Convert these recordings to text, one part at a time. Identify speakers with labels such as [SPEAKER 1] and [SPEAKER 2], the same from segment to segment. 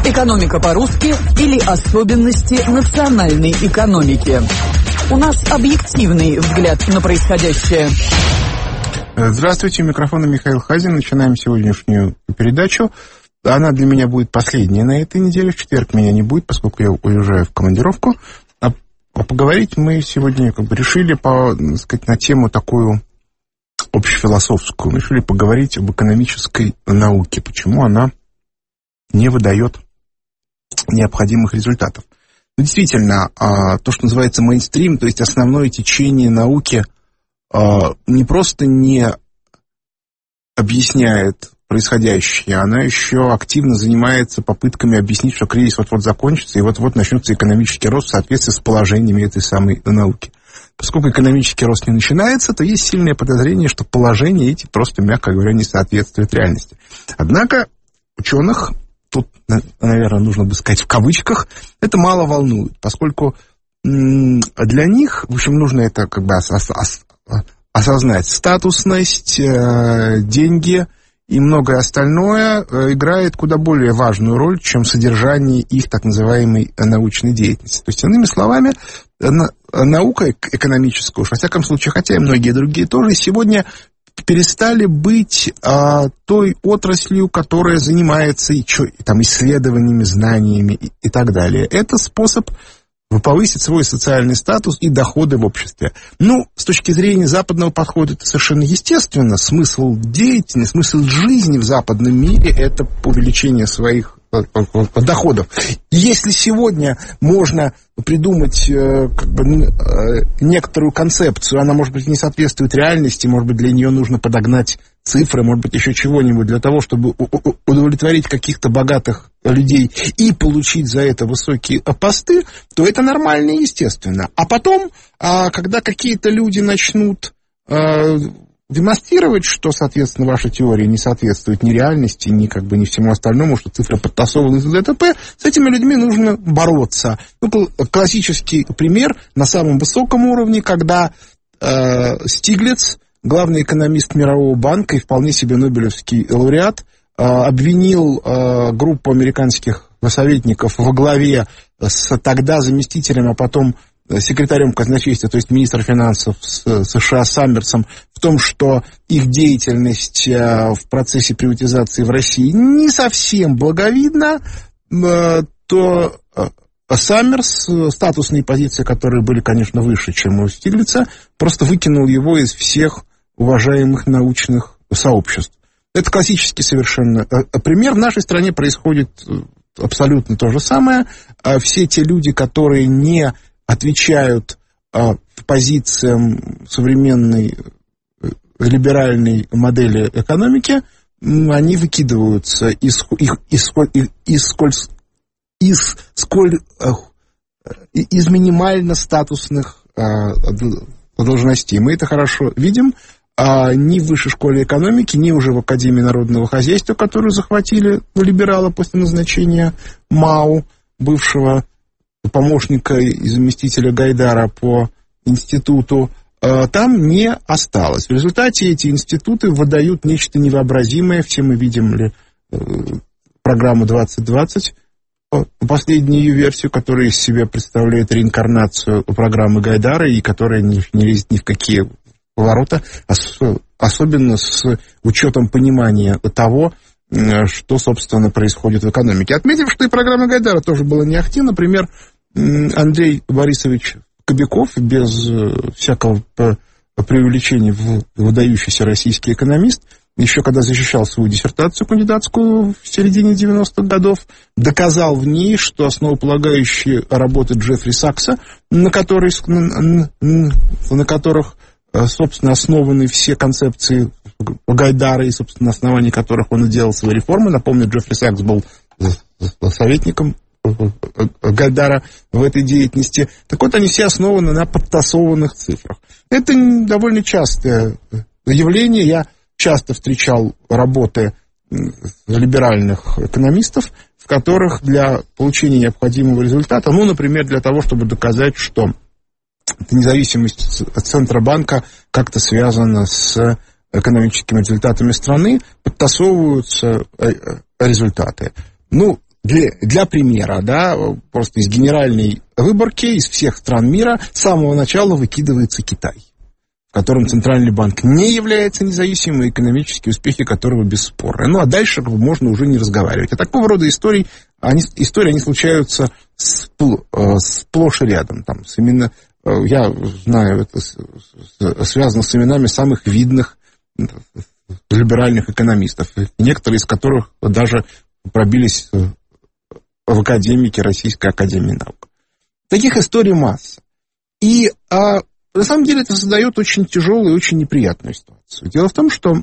[SPEAKER 1] Экономика по-русски или особенности национальной экономики. У нас объективный взгляд на происходящее.
[SPEAKER 2] Здравствуйте, у микрофона Михаил Хазин. Начинаем сегодняшнюю передачу. Она для меня будет последняя на этой неделе. В четверг меня не будет, поскольку я уезжаю в командировку. А поговорить мы сегодня решили на тему такую общефилософскую. Мы решили поговорить об экономической науке. Почему она не выдает необходимых результатов. Действительно, то, что называется мейнстрим, то есть основное течение науки, не просто не объясняет происходящее, она еще активно занимается попытками объяснить, что кризис вот-вот закончится, и вот-вот начнется экономический рост в соответствии с положениями этой самой науки. Поскольку экономический рост не начинается, то есть сильное подозрение, что положения эти просто, мягко говоря, не соответствуют реальности. Однако ученых, тут, наверное, нужно бы сказать в кавычках, это мало волнует, поскольку для них, в общем, нужно это осознать. Статусность, деньги и многое остальное играет куда более важную роль, чем содержание их так называемой научной деятельности. То есть, иными словами, наука экономическая, уж во всяком случае, хотя и многие другие тоже, сегодня перестали быть той отраслью, которая занимается исследованиями, знаниями и так далее. Это способ повысить свой социальный статус и доходы в обществе. С точки зрения западного подхода, это совершенно естественно. Смысл деятельности, смысл жизни в западном мире – это увеличение своих доходов. Если сегодня можно придумать некоторую концепцию, она, может быть, не соответствует реальности, может быть, для нее нужно подогнать цифры, может быть, еще чего-нибудь для того, чтобы удовлетворить каких-то богатых людей и получить за это высокие посты, то это нормально и естественно. А потом, когда какие-то люди начнут демонстрировать, что, соответственно, ваша теория не соответствует ни реальности, ни всему остальному, что цифры подтасованы из ДТП, с этими людьми нужно бороться. Классический пример на самом высоком уровне, когда Стиглиц, главный экономист Мирового банка и вполне себе нобелевский лауреат, обвинил группу американских советников во главе с тогда заместителем, а потом секретарем казначейства, то есть министр финансов США Саммерсом, в том, что их деятельность в процессе приватизации в России не совсем благовидна, то Саммерс, статусные позиции, которые были, конечно, выше, чем у Стиглица, просто выкинул его из всех уважаемых научных сообществ. Это классический совершенно пример. В нашей стране происходит абсолютно то же самое. Все те люди, которые не отвечают позициям современной либеральной модели экономики, они выкидываются из минимально статусных должностей. Мы это хорошо видим. Ни в высшей школе экономики, ни уже в Академии народного хозяйства, которую захватили либералы после назначения Мау, бывшего помощника и заместителя Гайдара по институту, там не осталось. В результате эти институты выдают нечто невообразимое. Все мы видим программу 2020, последнюю ее версию, которая из себя представляет реинкарнацию программы Гайдара и которая не лезет ни в какие поворота, особенно с учетом понимания того, что, собственно, происходит в экономике. Отметив, что и программа Гайдара тоже была не ахти, например, Андрей Борисович Кобяков, без всякого преувеличения, выдающийся российский экономист, еще когда защищал свою диссертацию кандидатскую в середине 90-х годов, доказал в ней, что основополагающие работы Джеффри Сакса, на которых, собственно, основаны все концепции Гайдара, и, собственно, на основании которых он и делал свои реформы. Напомню, Джеффри Сакс был советником Гайдара в этой деятельности. Так вот, они все основаны на подтасованных цифрах. Это довольно частое явление. Я часто встречал работы либеральных экономистов, в которых для получения необходимого результата, например, для того, чтобы доказать, что независимость Центробанка как-то связана с экономическими результатами страны, подтасовываются результаты. для примера, да, просто из генеральной выборки из всех стран мира с самого начала выкидывается Китай, в котором Центральный банк не является независимым, и экономические успехи которого бесспорны. Ну, а дальше можно уже не разговаривать. А такого рода истории, они случаются сплошь и рядом. Там, я знаю, это связано с именами самых видных либеральных экономистов, некоторые из которых даже пробились в академике Российской академии наук. Таких историй масса. И на самом деле это создает очень тяжелую и очень неприятную ситуацию. Дело в том, что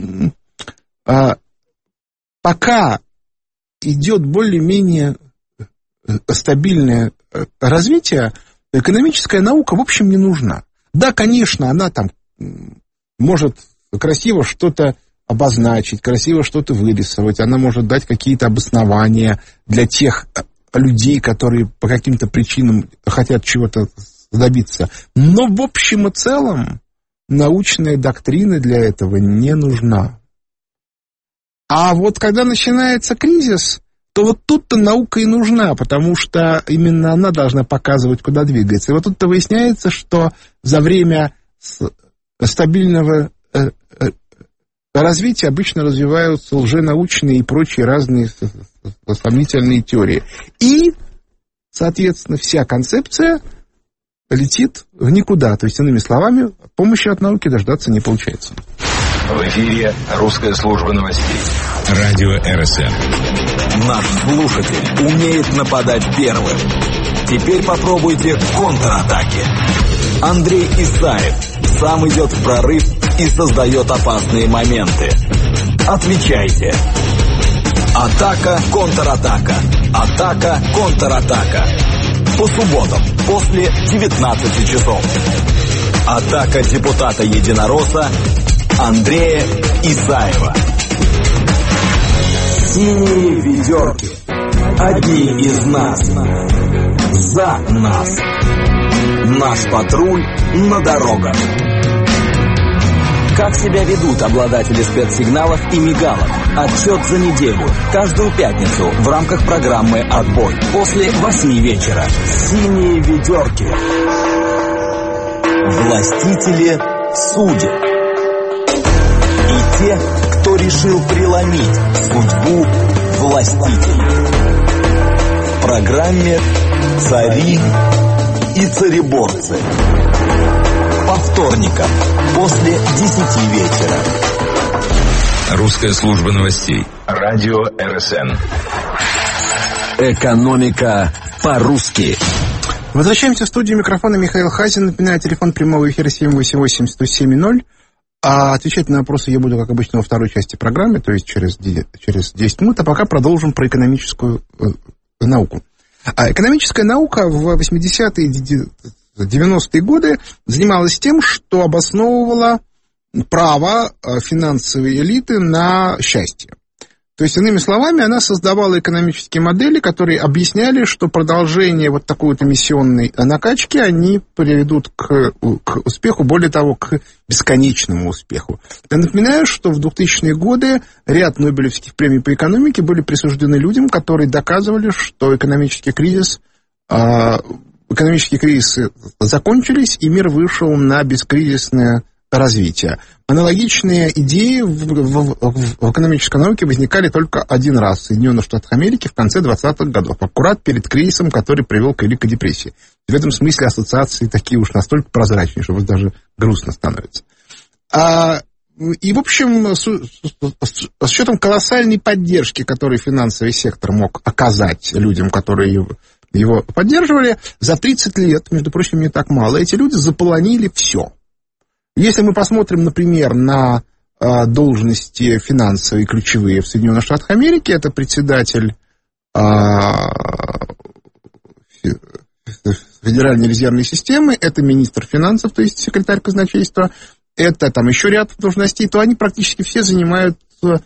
[SPEAKER 2] пока идет более-менее стабильное развитие, экономическая наука, в общем, не нужна. Да, конечно, она там может красиво что-то обозначить, красиво что-то вырисовать, она может дать какие-то обоснования для тех людей, которые по каким-то причинам хотят чего-то добиться. Но в общем и целом научная доктрина для этого не нужна. А вот когда начинается кризис, то вот тут-то наука и нужна, потому что именно она должна показывать, куда двигаться. И вот тут-то выясняется, что за время стабильного развития обычно развиваются лженаучные и прочие разные сомнительные теории. И, соответственно, вся концепция летит в никуда. То есть, иными словами, помощи от науки дождаться не получается.
[SPEAKER 3] В эфире русская служба новостей. Радио РСН.
[SPEAKER 4] Наш слушатель умеет нападать первым. Теперь попробуйте контратаки. Андрей Исаев сам идет в прорыв и создает опасные моменты. Отвечайте. Атака, контратака. Атака, контратака. По субботам после 19 часов. Атака депутата-единоросса Андрея Исаева. Синие ведерки. Одни из нас. За нас. Наш патруль на дорогах. Как себя ведут обладатели спецсигналов и мигалок? Отчет за неделю. Каждую пятницу в рамках программы «Отбой». После 8 вечера. Синие ведерки. Властители судят. И те, кто решил преломить судьбу властителей. В программе «Цари и цаrebорцы». По вторникам после 10 вечера.
[SPEAKER 3] Русская служба новостей. Радио РСН.
[SPEAKER 4] Экономика по-русски.
[SPEAKER 2] Возвращаемся в студию. Микрофона Михаил Хазин. Напоминаю, телефон прямого эфира 788-107-0. А отвечать на вопросы я буду, как обычно, во второй части программы, то есть через 10 минут. А пока продолжим про экономическую науку. А экономическая наука в 80-е 90-е годы занималась тем, что обосновывала право финансовой элиты на счастье. То есть, иными словами, она создавала экономические модели, которые объясняли, что продолжение вот такой вот эмиссионной накачки, они приведут к успеху, более того, к бесконечному успеху. Я напоминаю, что в 2000-е годы ряд нобелевских премий по экономике были присуждены людям, которые доказывали, что экономические кризисы закончились, и мир вышел на бескризисное развитие. Аналогичные идеи в экономической науке возникали только один раз в Соединенных Штатах Америки в конце 20-х годов, аккурат перед кризисом, который привел к Великой депрессии. В этом смысле ассоциации такие уж настолько прозрачные, что даже грустно становится. И, в общем, с учетом колоссальной поддержки, которую финансовый сектор мог оказать людям, которые его поддерживали, за 30 лет, между прочим, не так мало, эти люди заполонили все. Если мы посмотрим, например, на должности финансовые ключевые в Соединенных Штатах Америки, это председатель Федеральной резервной системы, это министр финансов, то есть секретарь казначейства, это там еще ряд должностей, то они практически все занимаются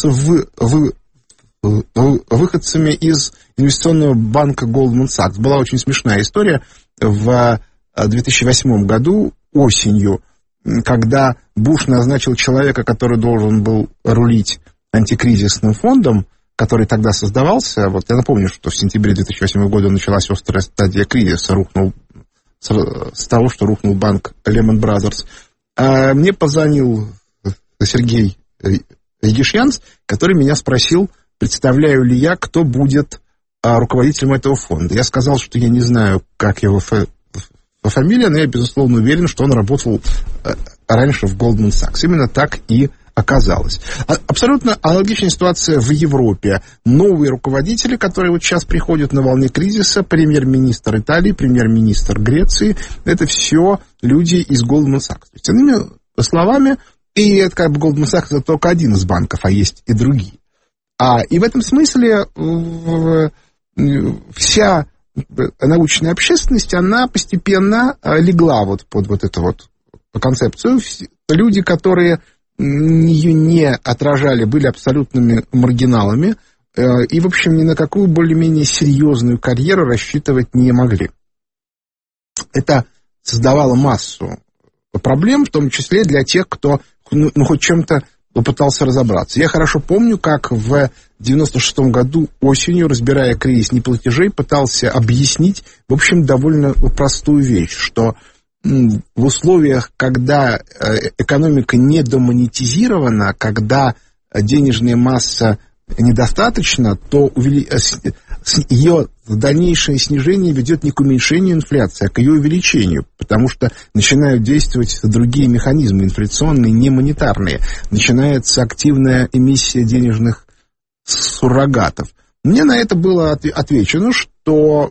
[SPEAKER 2] выходцами из инвестиционного банка Goldman Sachs. Была очень смешная история в 2008 году осенью, когда Буш назначил человека, который должен был рулить антикризисным фондом, который тогда создавался, вот я напомню, что в сентябре 2008 года началась острая стадия кризиса, с того, что рухнул банк Lehman Brothers. Мне позвонил Сергей Егишьянц, который меня спросил, представляю ли я, кто будет руководителем этого фонда. Я сказал, что я не знаю, как его фамилия, но я, безусловно, уверен, что он работал раньше в Goldman Sachs. Именно так и оказалось. Абсолютно аналогичная ситуация в Европе. Новые руководители, которые вот сейчас приходят на волне кризиса, премьер-министр Италии, премьер-министр Греции, это все люди из Goldman Sachs. То есть, иными словами, и это как бы Goldman Sachs это только один из банков, а есть и другие. И в этом смысле вся научная общественность, она постепенно легла вот под вот эту вот концепцию. Люди, которые ее не отражали, были абсолютными маргиналами и, в общем, ни на какую более-менее серьезную карьеру рассчитывать не могли. Это создавало массу проблем, в том числе для тех, кто хоть чем-то попытался разобраться. Я хорошо помню, как в 96-м году осенью, разбирая кризис неплатежей, пытался объяснить, в общем, довольно простую вещь, что в условиях, когда экономика недомонетизирована, когда денежная масса недостаточно, то ее дальнейшее снижение ведет не к уменьшению инфляции, а к ее увеличению, потому что начинают действовать другие механизмы, инфляционные, не монетарные. Начинается активная эмиссия денежных суррогатов. Мне на это было отвечено, что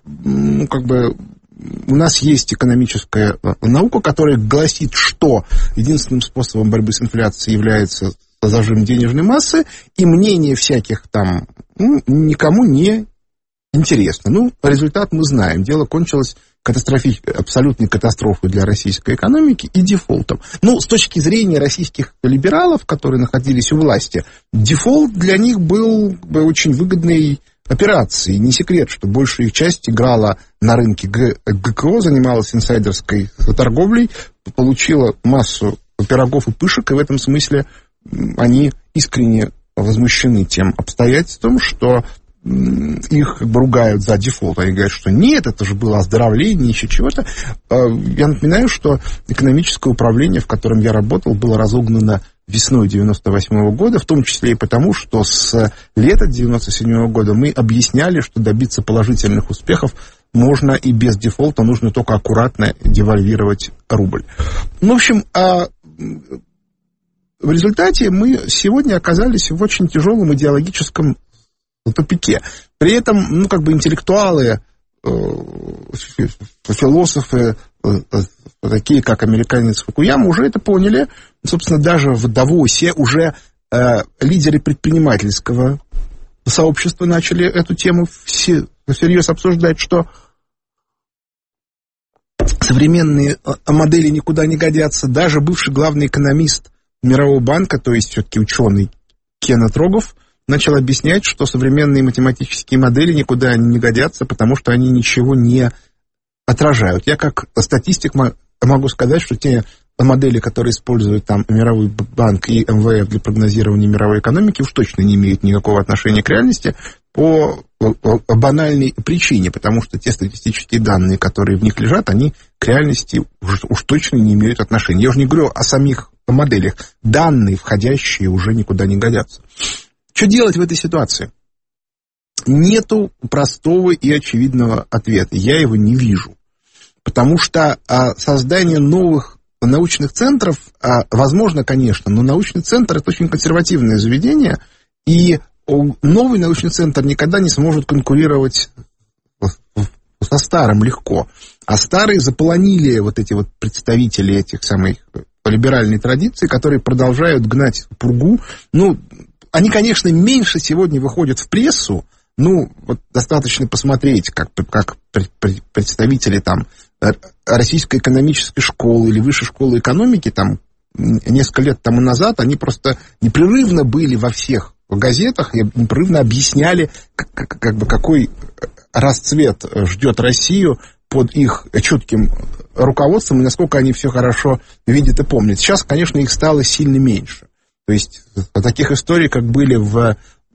[SPEAKER 2] у нас есть экономическая наука, которая гласит, что единственным способом борьбы с инфляцией является зажим денежной массы, и мнение всяких там никому не интересно. Результат мы знаем. Дело кончилось абсолютной катастрофой для российской экономики и дефолтом. С точки зрения российских либералов, которые находились у власти, дефолт для них был очень выгодной операцией. Не секрет, что большая их часть играла на рынке ГКО, занималась инсайдерской торговлей, получила массу пирогов и пышек, и в этом смысле они искренне возмущены тем обстоятельством, что их ругают за дефолт. Они говорят, что нет, это же было оздоровление, еще чего-то. Я напоминаю, что экономическое управление, в котором я работал, было разогнано весной 98 года, в том числе и потому, что с лета 97 года мы объясняли, что добиться положительных успехов можно и без дефолта, нужно только аккуратно девальвировать рубль. В общем, в результате мы сегодня оказались в очень тяжелом идеологическом тупике. При этом, интеллектуалы, философы, такие как американец Фукуяма, уже это поняли. Собственно, даже в Давосе уже лидеры предпринимательского сообщества начали эту тему всерьез обсуждать, что современные модели никуда не годятся. Даже бывший главный экономист Мирового банка, то есть все-таки ученый Кеннет Рогов, начал объяснять, что современные математические модели никуда не годятся, потому что они ничего не отражают. Я как статистик могу сказать, что те модели, которые используют там Мировой банк и МВФ для прогнозирования мировой экономики, уж точно не имеют никакого отношения к реальности по банальной причине, потому что те статистические данные, которые в них лежат, они к реальности уж точно не имеют отношения. Я уже не говорю о самих моделях. Данные, входящие, уже никуда не годятся. Что делать в этой ситуации? Нету простого и очевидного ответа. Я его не вижу. Потому что создание новых научных центров возможно, конечно, но научный центр – это очень консервативное заведение, и новый научный центр никогда не сможет конкурировать со старым легко. А старые заполонили вот эти вот представители этих самых либеральной традиции, которые продолжают гнать пургу. Они, конечно, меньше сегодня выходят в прессу. Достаточно посмотреть, как представители там Российской экономической школы или Высшей школы экономики там несколько лет тому назад, они просто непрерывно были во всех газетах и непрерывно объясняли, какой расцвет ждет Россию под их чутким руководством и насколько они все хорошо видят и помнят. Сейчас, конечно, их стало сильно меньше. То есть таких историй, как были в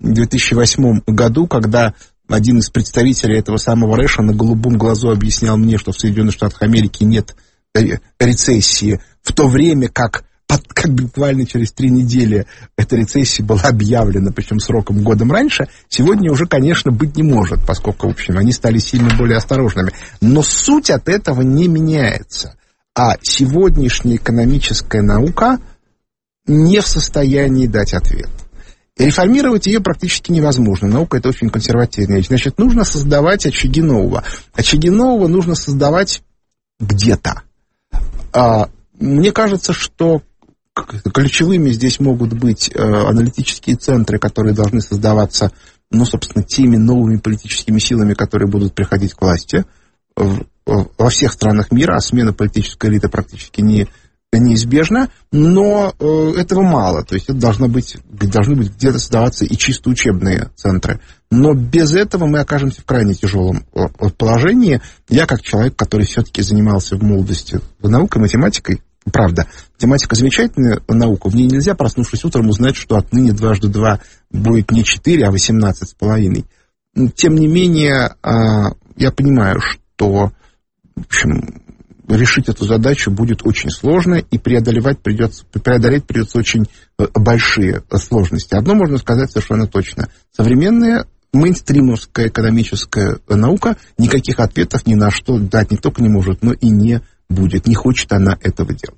[SPEAKER 2] в 2008 году, когда один из представителей этого самого Рэша на голубом глазу объяснял мне, что в Соединенных Штатах Америки нет рецессии, в то время как буквально через 3 недели эта рецессия была объявлена, причем сроком годом раньше, сегодня уже, конечно, быть не может, поскольку, в общем, они стали сильно более осторожными. Но суть от этого не меняется. А сегодняшняя экономическая наука не в состоянии дать ответ. И реформировать ее практически невозможно. Наука — это очень консервативная вещь. Значит, нужно создавать очаги нового. Очаги нового нужно создавать где-то. Мне кажется, что ключевыми здесь могут быть аналитические центры, которые должны создаваться, собственно, теми новыми политическими силами, которые будут приходить к власти во всех странах мира, а смена политической элиты практически неизбежна, но этого мало. То есть это должны быть где-то создаваться и чисто учебные центры. Но без этого мы окажемся в крайне тяжелом положении. Я, как человек, который все-таки занимался в молодости наукой, математикой, правда, математика замечательная наука, в ней нельзя, проснувшись утром, узнать, что отныне 2 × 2 будет не 4, а 18,5. Тем не менее, я понимаю, что, в общем, решить эту задачу будет очень сложно, и преодолеть придется очень большие сложности. Одно можно сказать совершенно точно. Современная мейнстримовская экономическая наука никаких ответов ни на что дать не только не может, но и не будет. Не хочет она этого делать.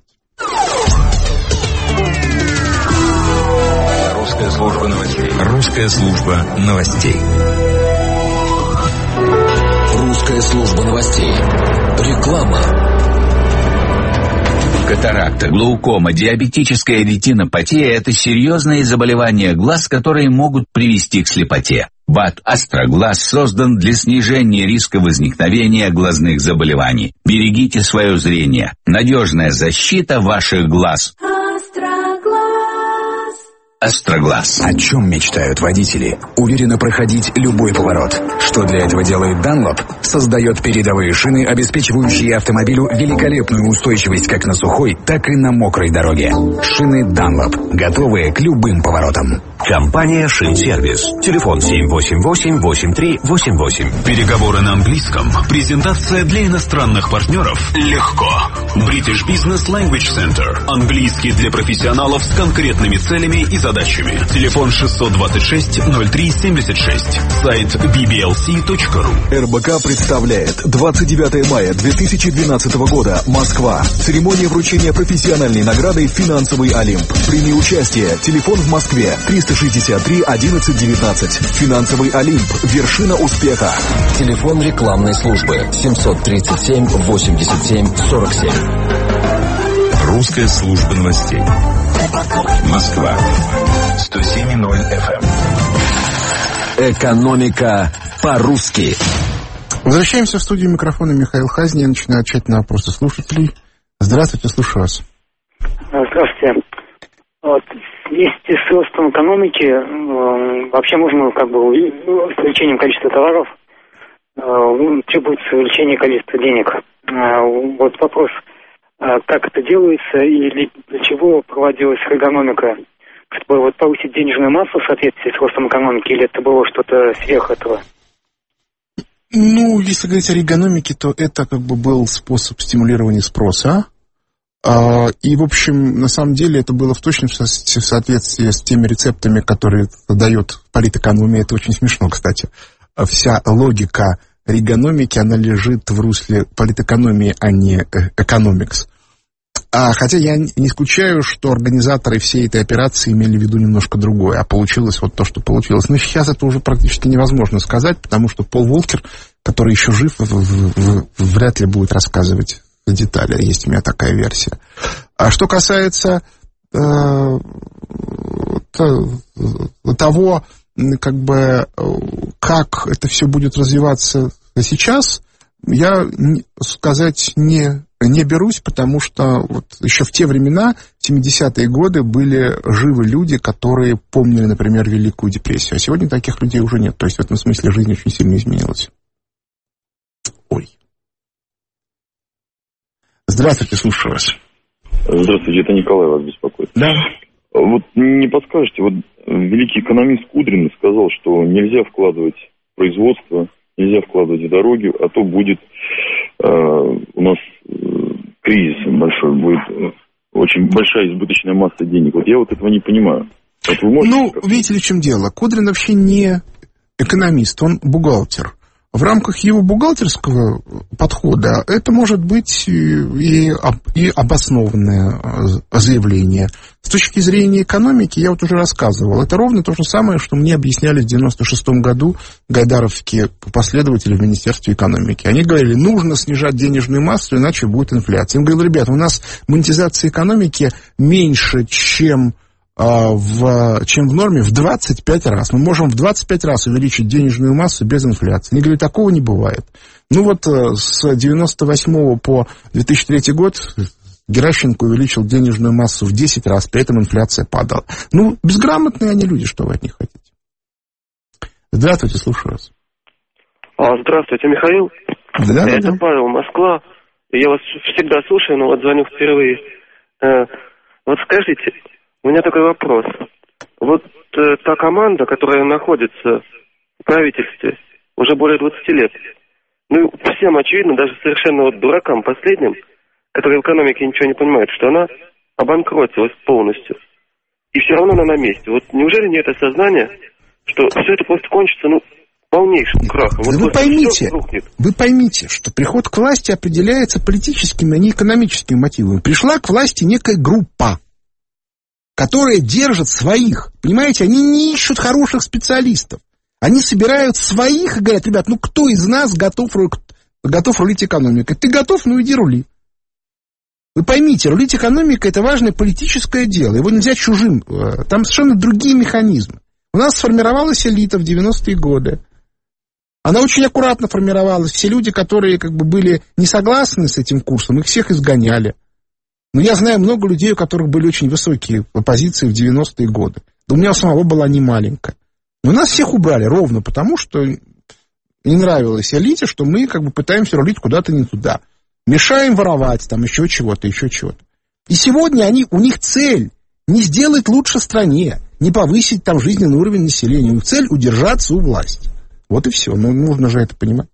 [SPEAKER 3] Русская служба новостей. Русская служба новостей.
[SPEAKER 4] Русская служба новостей. Реклама.
[SPEAKER 5] Катаракта, глаукома, диабетическая ретинопатия – это серьезные заболевания глаз, которые могут привести к слепоте. БАД «Астроглаз» создан для снижения риска возникновения глазных заболеваний. Берегите свое зрение. Надежная защита ваших глаз. Астроглаз.
[SPEAKER 6] О чем мечтают водители? Уверенно проходить любой поворот. Что для этого делает Dunlop? Создает передовые шины, обеспечивающие автомобилю великолепную устойчивость как на сухой, так и на мокрой дороге. Шины Dunlop, готовые к любым поворотам.
[SPEAKER 7] Компания «Шинсервис». Телефон 788-8388.
[SPEAKER 8] Переговоры на английском. Презентация для иностранных партнеров. Легко. British Business Language Center. Английский для профессионалов с конкретными целями и задачами. Телефон 626-03-76. Сайт bblc.ru.
[SPEAKER 9] РБК представляет 29 мая 2012 года. Москва. Церемония вручения профессиональной награды «Финансовый Олимп». Прими участие. Телефон в Москве 363 11 19. «Финансовый Олимп». Вершина успеха.
[SPEAKER 4] Телефон рекламной службы 737 87 47.
[SPEAKER 3] Русская служба новостей. Москва. 107,0 FM.
[SPEAKER 4] Экономика по-русски.
[SPEAKER 2] Возвращаемся в студию. Микрофона Михаил Хазин. Я начинаю отвечать на вопросы слушателей. Здравствуйте, слушаю вас.
[SPEAKER 10] Здравствуйте. Вместе с ростом экономики вообще можно с увеличением количества товаров требуется увеличение количества денег. Вот вопрос, как это делается и для чего проводилась эргономика? Чтобы повысить денежную массу в соответствии с ростом экономики, или это было что-то сверх этого?
[SPEAKER 2] Если говорить о эргономике, то это был способ стимулирования спроса. И, в общем, на самом деле это было в точности в соответствии с теми рецептами, которые дает политэкономия. Это очень смешно, кстати. Вся логика эргономики, она лежит в русле политэкономии, а не экономикс. Хотя я не исключаю, что организаторы всей этой операции имели в виду немножко другое, а получилось вот то, что получилось. Но сейчас это уже практически невозможно сказать, потому что Пол Волкер, который еще жив, вряд ли будет рассказывать детали. Есть у меня такая версия. А что касается того, как это все будет развиваться сейчас, я сказать не берусь, потому что еще в те времена, в 70-е годы, были живы люди, которые помнили, например, Великую депрессию. А сегодня таких людей уже нет. То есть в этом смысле жизнь очень сильно изменилась. Здравствуйте, слушаю вас.
[SPEAKER 11] Здравствуйте, это Николай вас беспокоит.
[SPEAKER 2] Да.
[SPEAKER 11] Не подскажете, великий экономист Кудрин сказал, что нельзя вкладывать в производство, нельзя вкладывать в дороги, а то будет у нас кризис большой, будет очень большая избыточная масса денег. Вот я вот этого не понимаю. Вот вы можете
[SPEAKER 2] видите ли, в чем дело? Кудрин вообще не экономист, он бухгалтер. В рамках его бухгалтерского подхода это может быть и обоснованное заявление. С точки зрения экономики, я вот уже рассказывал, это ровно то же самое, что мне объясняли в 96-м году гайдаровские последователи в Министерстве экономики. Они говорили, нужно снижать денежную массу, иначе будет инфляция. Им говорили, ребята, у нас монетизация экономики меньше, чем в норме в 25 раз. Мы можем в 25 раз увеличить денежную массу без инфляции. Они говорят, такого не бывает. Ну вот с 98 по 2003 год Геращенко увеличил денежную массу в 10 раз, при этом инфляция падала. Ну, безграмотные они люди, что вы от них хотите. Здравствуйте, слушаю вас.
[SPEAKER 12] Здравствуйте, Михаил.
[SPEAKER 2] Да.
[SPEAKER 12] Это Павел, Москва. Я вас всегда слушаю, но вот звоню впервые. Вот скажите, у меня такой вопрос. Вот та команда, которая находится в правительстве уже более 20 лет, ну, всем очевидно, даже совершенно вот дуракам последним, которые в экономике ничего не понимают, что она обанкротилась полностью. И все равно она на месте. Вот неужели нет осознания, что все это просто кончится, полнейшим крахом? Вот
[SPEAKER 2] вы поймите, что приход к власти определяется политическими, а не экономическими мотивами. Пришла к власти некая группа, которая держит своих. Понимаете, они не ищут хороших специалистов. Они собирают своих и говорят, ребят, кто из нас готов рулить экономикой? Ты готов? Иди рули. Вы поймите, рулить экономикой — это важное политическое дело. Его нельзя чужим. Там совершенно другие механизмы. У нас сформировалась элита в 90-е годы. Она очень аккуратно формировалась. Все люди, которые были не согласны с этим курсом, их всех изгоняли. Но я знаю много людей, у которых были очень высокие позиции в 90-е годы. Да у меня у самого была не маленькая. Но нас всех убрали ровно потому, что не нравилось элите, что мы пытаемся рулить куда-то не туда. Мешаем воровать, еще чего-то. И сегодня у них цель не сделать лучше стране, не повысить жизненный уровень населения. У них цель удержаться у власти. Вот и все. Нужно же это понимать.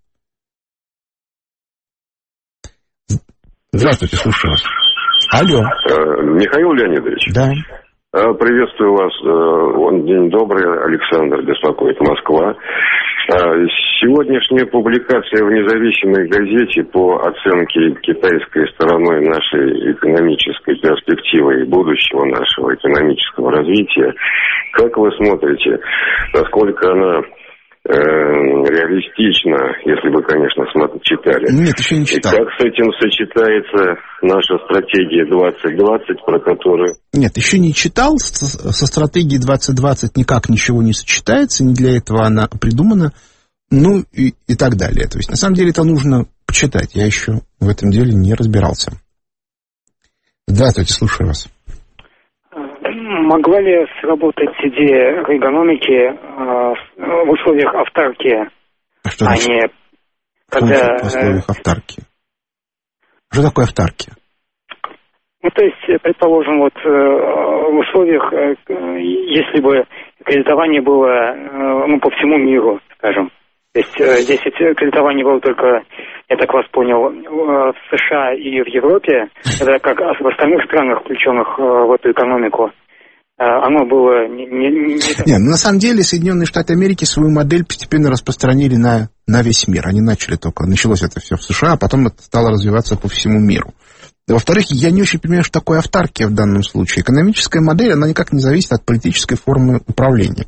[SPEAKER 2] Здравствуйте, слушаю вас. Алло.
[SPEAKER 13] Михаил Леонидович.
[SPEAKER 2] Да.
[SPEAKER 13] Приветствую вас. День добрый. Александр беспокоит, Москва. Сегодняшняя публикация в независимой газете по оценке китайской стороной нашей экономической перспективы и будущего нашего экономического развития. Как вы смотрите, насколько она реалистично, если вы, конечно, читали.
[SPEAKER 2] Нет, еще не читал.
[SPEAKER 13] И как с этим сочетается наша стратегия 2020, про которую...
[SPEAKER 2] Нет, еще не читал. Со стратегией 2020 никак ничего не сочетается, не для этого она придумана, и так далее. То есть, на самом деле, это нужно почитать. Я еще в этом деле не разбирался. Здравствуйте, слушаю вас.
[SPEAKER 10] Могла ли сработать идея экономики в условиях автаркии?
[SPEAKER 2] Что значит? В условиях автаркии? Что такое автаркия?
[SPEAKER 10] То есть, предположим, в условиях, если бы кредитование было по всему миру, скажем. То есть здесь кредитование было только, я так вас понял, в США и в Европе, это как в остальных странах, включенных в эту экономику. Оно было
[SPEAKER 2] на самом деле Соединенные Штаты Америки свою модель постепенно распространили на весь мир. Они началось это все в США, а потом это стало развиваться по всему миру. Во-вторых, я не очень понимаю, что такое автаркия в данном случае. Экономическая модель, она никак не зависит от политической формы управления.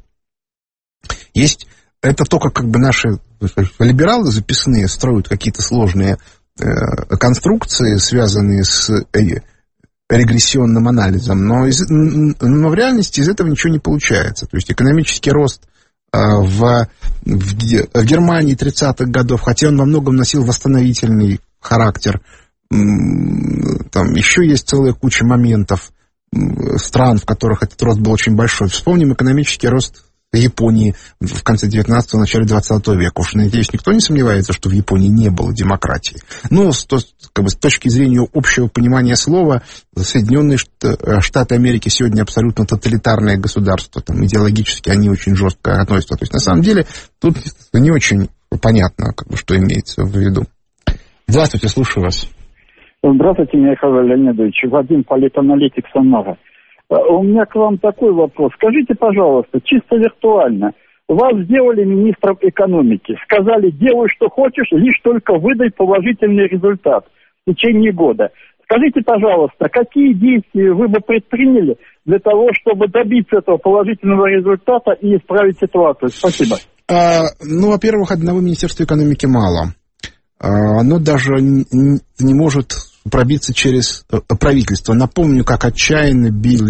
[SPEAKER 2] Это то, как наши либералы записные строят какие-то сложные конструкции, связанные с регрессионным анализом, но в реальности из этого ничего не получается. То есть экономический рост в Германии 30-х годов, хотя он во многом носил восстановительный характер, там еще есть целая куча моментов стран, в которых этот рост был очень большой. Вспомним экономический рост Японии в конце 19-го, начале 20 века. Уж, надеюсь, никто не сомневается, что в Японии не было демократии. Но с точки зрения общего понимания слова, Соединенные Штаты Америки сегодня абсолютно тоталитарное государство. Там, идеологически они очень жестко относятся. То есть, на самом деле, тут не очень понятно, что имеется в виду. Здравствуйте, слушаю вас.
[SPEAKER 14] Здравствуйте, Михаил Леонидович. Вадим, политаналитик, Самара. У меня к вам такой вопрос. Скажите, пожалуйста, чисто виртуально. Вас сделали министром экономики. Сказали, делай, что хочешь, лишь только выдай положительный результат в течение года. Скажите, пожалуйста, какие действия вы бы предприняли для того, чтобы добиться этого положительного результата и исправить ситуацию? Спасибо.
[SPEAKER 2] Во-первых, одного Министерства экономики мало. Оно даже не может пробиться через правительство. Напомню, как отчаянно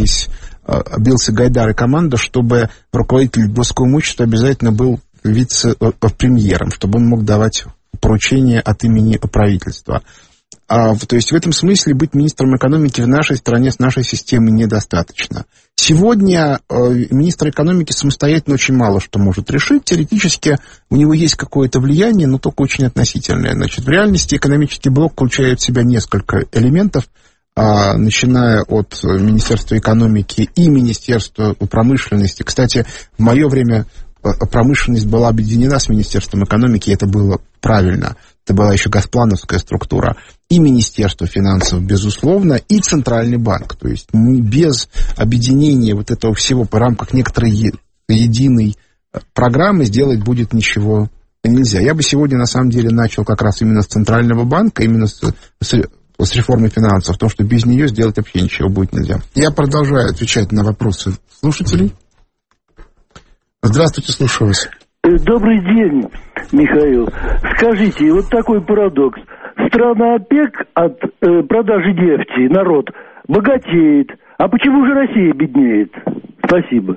[SPEAKER 2] бился Гайдар и команда, чтобы руководитель Госкомимущества обязательно был вице-премьером, чтобы он мог давать поручения от имени правительства. То есть в этом смысле быть министром экономики в нашей стране с нашей системой недостаточно. Сегодня министр экономики самостоятельно очень мало что может решить. Теоретически у него есть какое-то влияние, но только очень относительное. Значит, в реальности экономический блок включает в себя несколько элементов, начиная от Министерства экономики и Министерства промышленности. Кстати, в мое время промышленность была объединена с Министерством экономики, и это было правильно. Это была еще госплановская структура. И Министерство финансов, безусловно, и Центральный банк. То есть без объединения вот этого всего по рамках некоторой единой программы сделать будет ничего нельзя. Я бы сегодня, на самом деле, начал как раз именно с Центрального банка, именно с реформы финансов, потому что без нее сделать вообще ничего будет нельзя. Я продолжаю отвечать на вопросы слушателей. Здравствуйте, слушаю вас.
[SPEAKER 15] Добрый день, Михаил. Скажите, вот такой парадокс. Страна ОПЕК от продажи нефти, народ богатеет. А почему же Россия беднеет? Спасибо.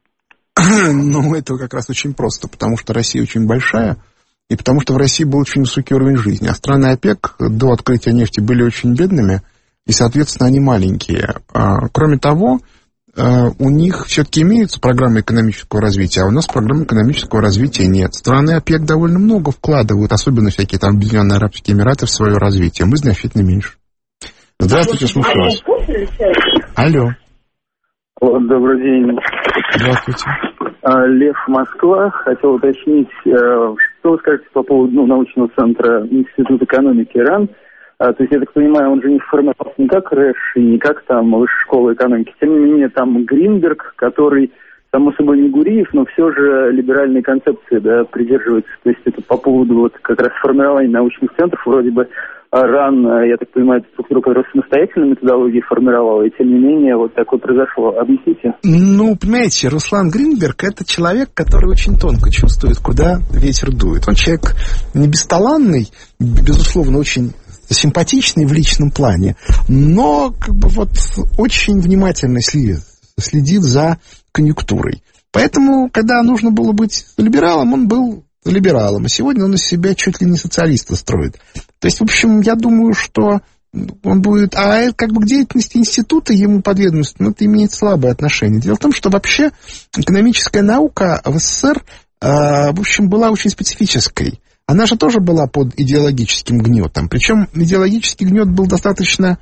[SPEAKER 2] Ну, это как раз очень просто, потому что Россия очень большая, и потому что в России был очень высокий уровень жизни. А страны ОПЕК до открытия нефти были очень бедными, и, соответственно, они маленькие. Кроме того, у них все-таки имеются программы экономического развития, а у нас программы экономического развития нет. Страны ОПЕК довольно много вкладывают, особенно всякие там Объединенные Арабские Эмираты, в свое развитие. Мы значительно меньше. Здравствуйте, слушаю вас. Алло.
[SPEAKER 16] Добрый день.
[SPEAKER 2] Здравствуйте.
[SPEAKER 16] Лев, Москва. Хотел уточнить, что вы скажете по поводу научного центра Института экономики РАН. То есть, я так понимаю, он же не формировался не как РЭШ и не как там Высшая школа экономики. Тем не менее, там Гринберг, который, само собой, не Гуриев, но все же либеральные концепции, да, придерживается. То есть, это по поводу вот как раз формирования научных центров. Вроде бы РАН, я так понимаю, это структура, которая самостоятельно методологии формировала, и тем не менее, вот такое произошло. Объясните?
[SPEAKER 2] Ну, понимаете, Руслан Гринберг — это человек, который очень тонко чувствует, куда ветер дует. Он человек не бесталанный, безусловно, очень симпатичный в личном плане, но как бы вот очень внимательно следит за конъюнктурой. Поэтому, когда нужно было быть либералом, он был либералом, а сегодня он из себя чуть ли не социалиста строит. То есть, в общем, я думаю, что он будет... А как бы к деятельности института ему подведомственно, это имеет слабое отношение. Дело в том, что вообще экономическая наука в СССР, в общем, была очень специфической. Она же тоже была под идеологическим гнетом. Причем идеологический гнет был достаточно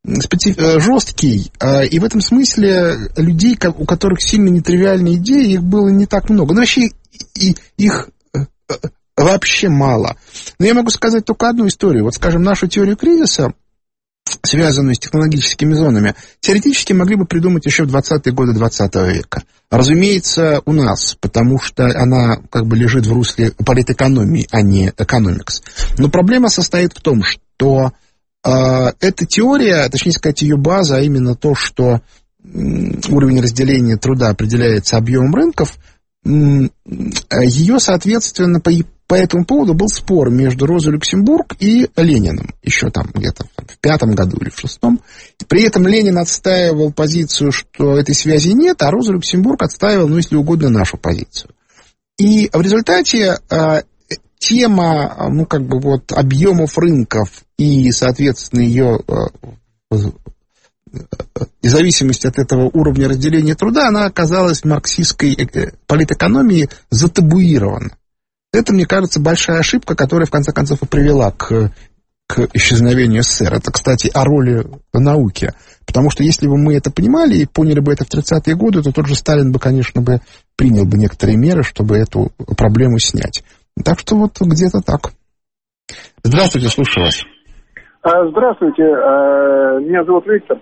[SPEAKER 2] жесткий, и в этом смысле людей, у которых сильно нетривиальные идеи, их было не так много. Но вообще их вообще мало. Но я могу сказать только одну историю. Вот, скажем, нашу теорию кризиса, связанную с технологическими зонами, теоретически могли бы придумать еще в 20-е годы 20 века. Разумеется, у нас, потому что она как бы лежит в русле политэкономии, а не экономикс. Но проблема состоит в том, что эта теория, точнее сказать, ее база, а именно то, что уровень разделения труда определяется объемом рынков, ее, соответственно, по этому поводу был спор между Розой Люксембург и Лениным, еще там где-то в 5-м году или в 6-м. При этом Ленин отстаивал позицию, что этой связи нет, а Роза Люксембург отстаивала, ну, если угодно, нашу позицию. И в результате тема, ну, как бы вот объемов рынков и, соответственно, ее и зависимость от этого уровня разделения труда, она оказалась в марксистской политэкономии затабуирована. Это, мне кажется, большая ошибка, которая, в конце концов, и привела к исчезновению СССР. Это, кстати, о роли науки. Потому что если бы мы это понимали и поняли бы это в 30-е годы, то тот же Сталин бы, конечно, принял бы некоторые меры, чтобы эту проблему снять. Так что вот где-то так. Здравствуйте, слушаю вас.
[SPEAKER 17] Здравствуйте, меня зовут Виктор.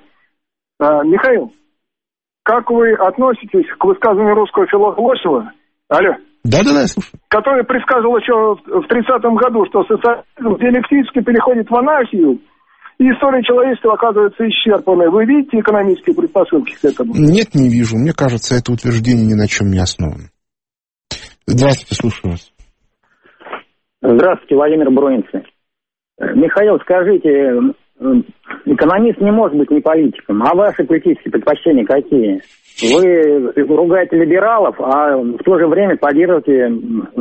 [SPEAKER 17] Михаил, как вы относитесь к высказыванию русского филолога Лосева? Алло.
[SPEAKER 2] Да, я слушаю.
[SPEAKER 17] Который предсказывал еще в 30-м году, что социализм диалектически переходит в анархию, и история человечества оказывается исчерпанной. Вы видите экономические предпосылки к этому?
[SPEAKER 2] Нет, не вижу. Мне кажется, это утверждение ни на чем не основано. Здравствуйте, слушаю вас.
[SPEAKER 18] Здравствуйте, Владимир Бронницы. Михаил, скажите, экономист не может быть не политиком, а ваши политические предпочтения какие? Вы ругаете либералов, а в то же время поддерживаете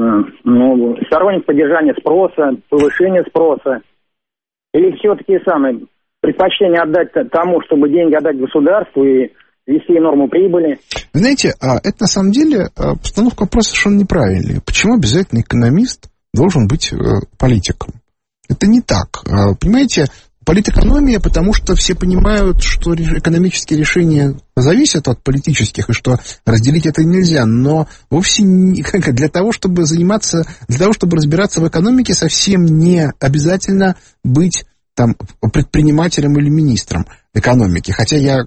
[SPEAKER 18] сторонник поддержания спроса, повышения спроса. Или все-таки предпочтение отдать тому, чтобы деньги отдать государству и ввести норму прибыли?
[SPEAKER 2] Знаете, это на самом деле постановка вопроса совершенно неправильная. Почему обязательно экономист должен быть политиком? Это не так. Понимаете, политэкономия, потому что все понимают, что экономические решения зависят от политических, и что разделить это нельзя. Но вовсе не, для того, чтобы разбираться в экономике, совсем не обязательно быть предпринимателем или министром экономики. Хотя я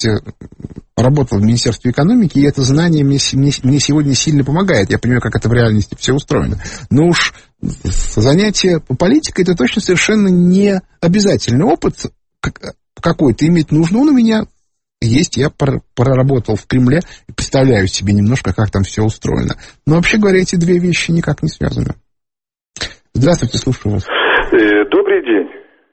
[SPEAKER 2] работал в Министерстве экономики, и это знание мне сегодня сильно помогает. Я понимаю, как это в реальности все устроено. Но уж занятие политикой — это точно совершенно не обязательный опыт какой-то иметь нужно. Он у меня есть. Я проработал в Кремле и представляю себе немножко, как там все устроено. Но вообще говоря, эти две вещи никак не связаны. Здравствуйте, слушаю вас.
[SPEAKER 19] Добрый день.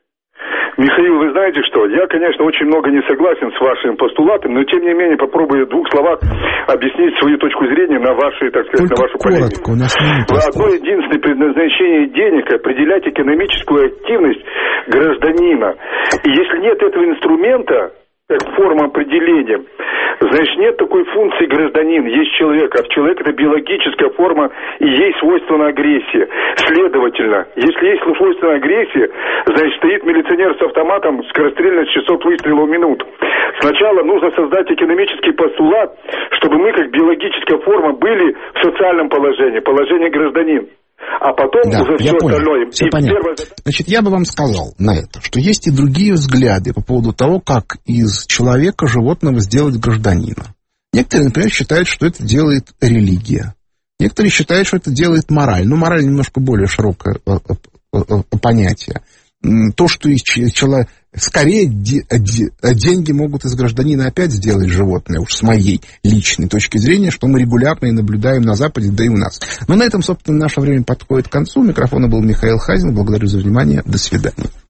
[SPEAKER 19] Михаил, вы знаете что, я, конечно, очень много не согласен с вашим постулатом, но, тем не менее, попробую в двух словах объяснить свою точку зрения на ваши, так сказать, на вашу полемику. Одно единственное предназначение денег — определять экономическую активность гражданина. И если нет этого инструмента, как форма определения, значит, нет такой функции гражданин, есть человек, а человек — это биологическая форма и есть свойственная агрессия. Следовательно, если есть свойственная агрессия, значит, стоит милиционер с автоматом, скорострельность 600 выстрелов в минуту. Сначала нужно создать экономический постулат, чтобы мы, как биологическая форма, были в социальном положении, положении гражданин. А потом уже все остальное.
[SPEAKER 2] Все понятно. Значит, я бы вам сказал на это, что есть и другие взгляды по поводу того, как из человека, животного сделать гражданина. Некоторые, например, считают, что это делает религия. Некоторые считают, что это делает мораль. Но мораль немножко более широкое понятие. То, что человек... Скорее, деньги могут из гражданина опять сделать животное, уж с моей личной точки зрения, что мы регулярно и наблюдаем на Западе, да и у нас. Но на этом, собственно, наше время подходит к концу. У микрофона был Михаил Хазин. Благодарю за внимание. До свидания.